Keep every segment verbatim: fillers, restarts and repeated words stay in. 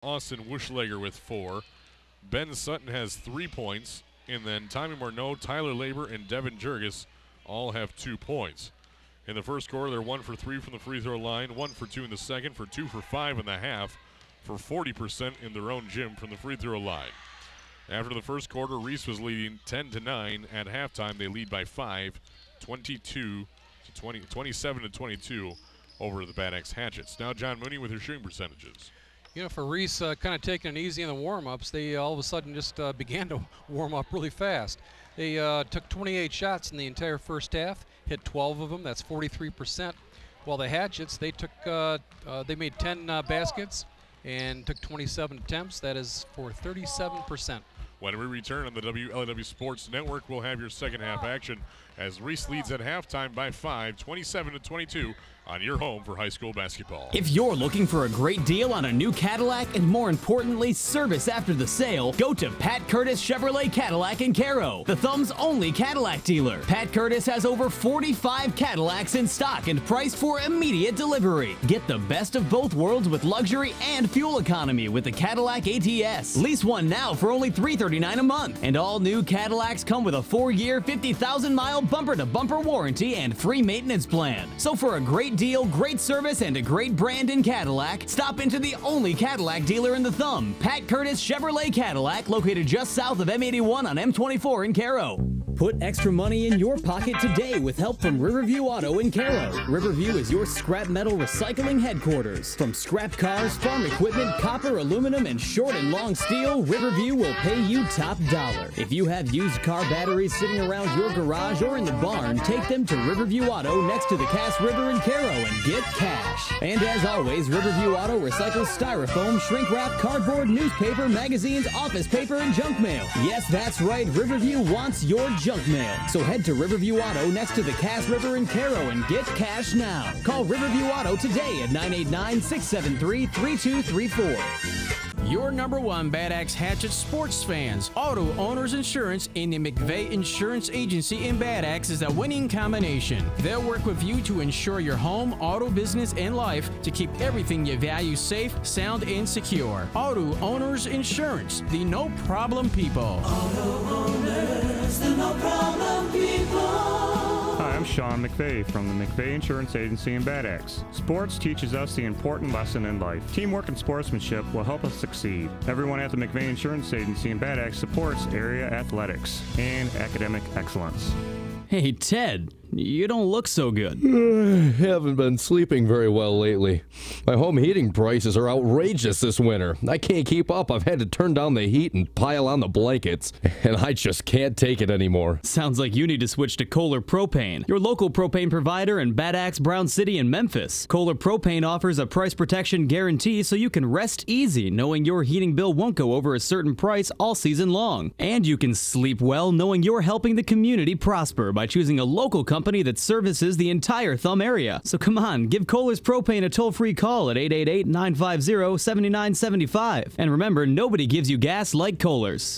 Austin Wuschlager with four. Ben Sutton has three points. And then Tommy Morneau, Tyler Labor, and Devin Jurgis all have two points. In the first quarter, they're one for three from the free throw line, one for two in the second, for two for five in the half, for forty percent in their own gym from the free throw line. After the first quarter, Reese was leading ten to nine. At halftime, they lead by five, twenty-two to twenty, twenty-seven to twenty-two over the Bad Axe Hatchets. Now John Mooney with your shooting percentages. You know, for Reese, uh, kind of taking it easy in the warm-ups, they all of a sudden just uh, began to warm up really fast. They uh, took twenty-eight shots in the entire first half, hit twelve of them. That's forty-three percent. While the Hatchets, they took, uh, uh, they made ten uh, baskets and took twenty-seven attempts. That is for thirty-seven percent. When we return on the W L A W Sports Network, we'll have your second half action as Reese leads at halftime by five, twenty-seven to twenty-two on your home for high school basketball. If you're looking for a great deal on a new Cadillac and more importantly, service after the sale, go to Pat Curtis Chevrolet Cadillac in Caro, the Thumb's only Cadillac dealer. Pat Curtis has over forty-five Cadillacs in stock and priced for immediate delivery. Get the best of both worlds with luxury and fuel economy with the Cadillac A T S. Lease one now for only three hundred thirty-nine dollars a month. And all new Cadillacs come with a four-year, fifty thousand mile bumper-to-bumper warranty and free maintenance plan. So for a great deal, great service, and a great brand in Cadillac, stop into the only Cadillac dealer in the Thumb, Pat Curtis Chevrolet Cadillac, located just south of M eighty-one on M twenty-four in Caro. Put extra money in your pocket today with help from Riverview Auto in Caro. Riverview is your scrap metal recycling headquarters. From scrap cars, farm equipment, copper, aluminum, and short and long steel, Riverview will pay you top dollar. If you have used car batteries sitting around your garage or in the barn, take them to Riverview Auto next to the Cass River in Caro and get cash. And as always, Riverview Auto recycles styrofoam, shrink wrap, cardboard, newspaper, magazines, office paper, and junk mail. Yes, that's right, Riverview wants your junk mail. So head to Riverview Auto next to the Cass River in Caro and get cash now. Call Riverview Auto today at nine eight nine, six seven three, three two three four. Your number one Bad Axe Hatchet sports fans. Auto Owners Insurance in the McVeigh Insurance Agency in Bad Axe is a winning combination. They'll work with you to insure your home, auto business, and life to keep everything you value safe, sound, and secure. Auto Owners Insurance, the no problem people. Auto Owners, the no problem people. Hi, I'm Sean McVeigh from the McVeigh Insurance Agency in Bad Axe. Sports teaches us the important lesson in life. Teamwork and sportsmanship will help us succeed. Everyone at the McVeigh Insurance Agency in Bad Axe supports area athletics and academic excellence. Hey, Ted, you don't look so good. Haven't been sleeping very well lately. My home heating prices are outrageous this winter. I can't keep up. I've had to turn down the heat and pile on the blankets, and I just can't take it anymore. Sounds like you need to switch to Kohler Propane, your local propane provider in Bad Axe, Brown City, and Memphis. Kohler Propane offers a price protection guarantee so you can rest easy knowing your heating bill won't go over a certain price all season long. And you can sleep well knowing you're helping the community prosper by choosing a local company that services the entire Thumb area. So come on, give Kohler's Propane a toll-free call at eight eight eight, nine five zero, seven nine seven five. And remember, nobody gives you gas like Kohler's.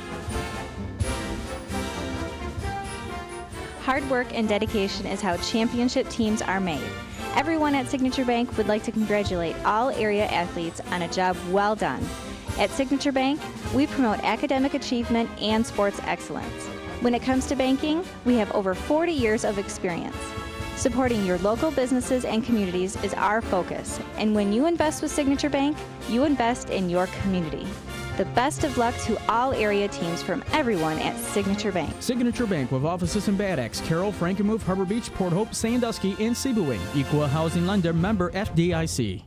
Hard work and dedication is how championship teams are made. Everyone at Signature Bank would like to congratulate all area athletes on a job well done. At Signature Bank, we promote academic achievement and sports excellence. When it comes to banking, we have over forty years of experience. Supporting your local businesses and communities is our focus, and when you invest with Signature Bank, you invest in your community. The best of luck to all area teams from everyone at Signature Bank. Signature Bank with offices in Bad Axe, Carroll, Frankenmuth, Harbor Beach, Port Hope, Sandusky, and Sebewaing. Equal housing lender, member F D I C.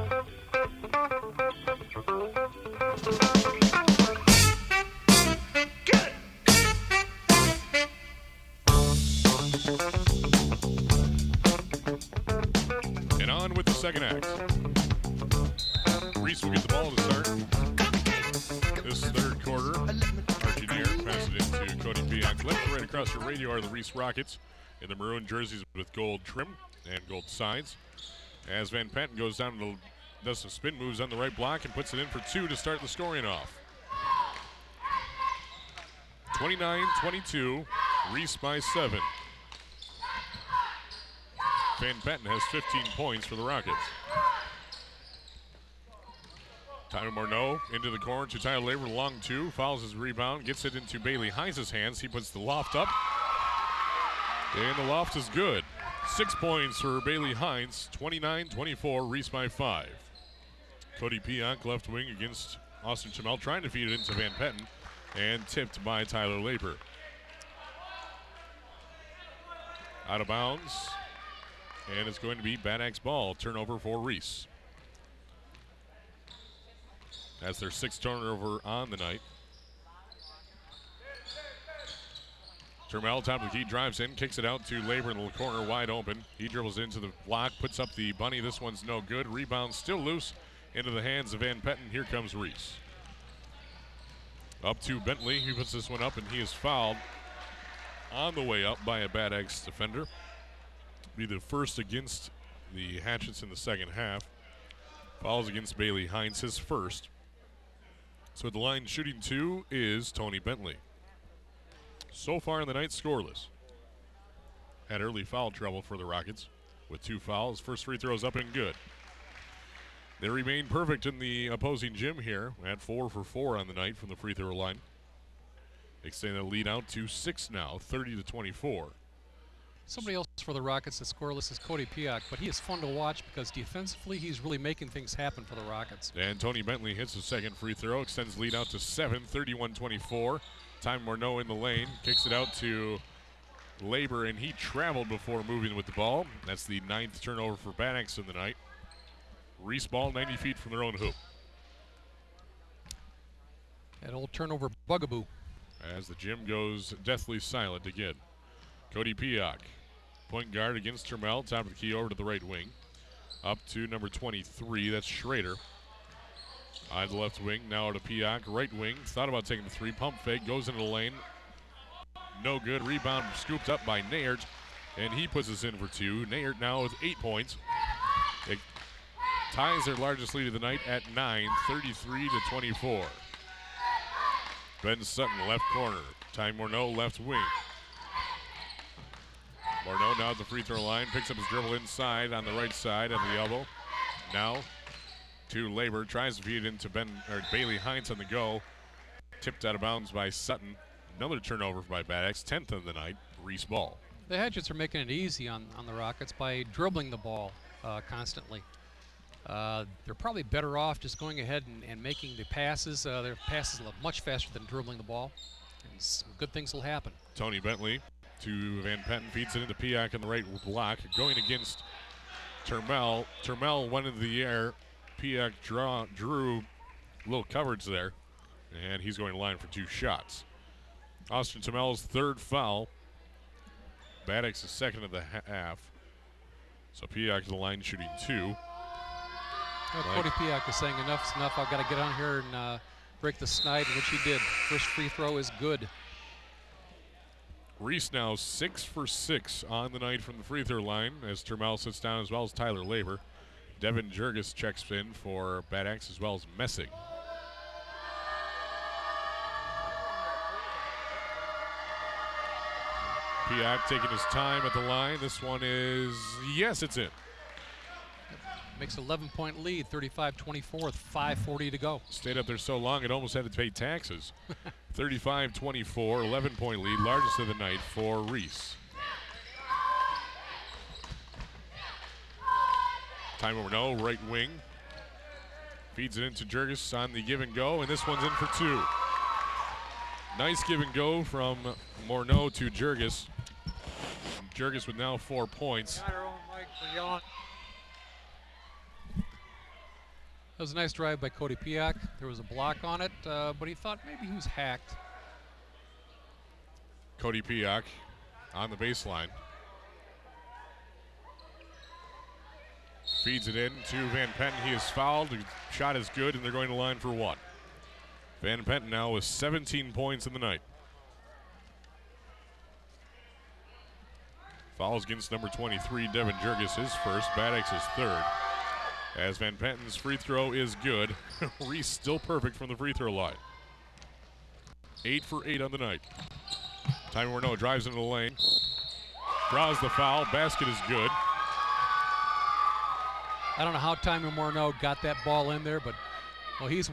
And on with the second act. Reese will get the ball to start this third quarter. Archie Deere passes it into Cody Bianc. Left to right across the radio are the Reese Rockets in the maroon jerseys with gold trim and gold sides. As Van Patten goes down and does some spin moves on the right block and puts it in for two to start the scoring off. twenty-nine twenty-two, Reese by seven. Van Patten has fifteen points for the Rockets. Tyler Morneau into the corner to Tyler Labor, long two, fouls his rebound, gets it into Bailey Hines' hands. He puts the loft up, and the loft is good. Six points for Bailey Hines, twenty-nine twenty-four, Reese by five. Cody Pionk, left wing against Austin Chamel, trying to feed it into Van Petten, and tipped by Tyler Labor. Out of bounds, and it's going to be Bad Axe ball. Turnover for Reese. That's their sixth turnover on the night. Termel, top of the key, drives in, kicks it out to Labor in the corner, wide open. He dribbles into the block, puts up the bunny. This one's no good. Rebound still loose into the hands of Van Petten. Here comes Reese. Up to Bentley. He puts this one up, and he is fouled on the way up by a Bad Axe defender. Be the first against the Hatchets in the second half. Fouls against Bailey Hines, his first. So at the line shooting two is Tony Bentley. So far in the night, scoreless. Had early foul trouble for the Rockets with two fouls. First free throws up and good. They remain perfect in the opposing gym here at four for four on the night from the free throw line. Extending the lead out to six now, thirty to twenty-four. Somebody else for the Rockets that's scoreless is Cody Pionk, but he is fun to watch because defensively he's really making things happen for the Rockets. And Tony Bentley hits the second free throw, extends lead out to seven, thirty-one twenty-four. Time Morneau in the lane, kicks it out to Labor, and he traveled before moving with the ball. That's the ninth turnover for Bad Axe in the night. Reese ball ninety feet from their own hoop. That old turnover bugaboo. As the gym goes deathly silent again. Cody Pionk, point guard against Termel, top of the key over to the right wing. Up to number twenty-three, that's Schrader. On the left wing, now to Pionk, right wing. Thought about taking the three, pump fake, goes into the lane. No good, rebound scooped up by Nayert, and he puts us in for two. Nayert now with eight points. It ties their largest lead of the night at nine, thirty-three to twenty-four. Ben Sutton, left corner. Ty Morneau, left wing. Morneau now at the free throw line, picks up his dribble inside on the right side at the elbow. Now to Labor, tries to feed it into Ben or Bailey Hines on the go. Tipped out of bounds by Sutton. Another turnover by Bad Axe, tenth of the night. Reese ball. The Hatchets are making it easy on, on the Rockets by dribbling the ball uh, constantly. Uh, they're probably better off just going ahead and, and making the passes. Uh, their passes are much faster than dribbling the ball. And some good things will happen. Tony Bentley to Van Petten, feeds it into Pionk in the right block. Going against Termel. Termel went into the air. Pionk draw, drew a little coverage there. And he's going to line for two shots. Austin Termel's third foul. Bad Axe's second of the ha half. So Pionk to the line shooting two. Well, Cody Pionk is saying enough's enough. I've got to get on here and uh, break the snide, which he did. First free throw is good. Reese now six for six on the night from the free throw line as Termel sits down, as well as Tyler Labor. Devin Jurgis checks in for Bad Axe, as well as Messing. Pionk taking his time at the line. This one is, yes, it's in. Makes eleven point lead, thirty-five twenty-four with five forty to go. Stayed up there so long it almost had to pay taxes. thirty-five twenty-four, eleven point lead, largest of the night for Reese. Time over no, right wing. Feeds it into Jurgis on the give and go, and this one's in for two. Nice give and go from Morneau to Jurgis. Jurgis with now four points. That was a nice drive by Cody Pionk. There was a block on it, uh, but he thought maybe he was hacked. Cody Pionk on the baseline. Feeds it in to Van Petten. He is fouled. The shot is good, and they're going to line for one. Van Petten now with seventeen points in the night. Fouls against number twenty-three, Devin Jurgis, his first. Bad Axe his third. As Van Petten's free throw is good. Reese still perfect from the free throw line. Eight for eight on the night. Ty Morneau drives into the lane. Draws the foul. Basket is good. I don't know how Ty Morneau got that ball in there, but Well, he's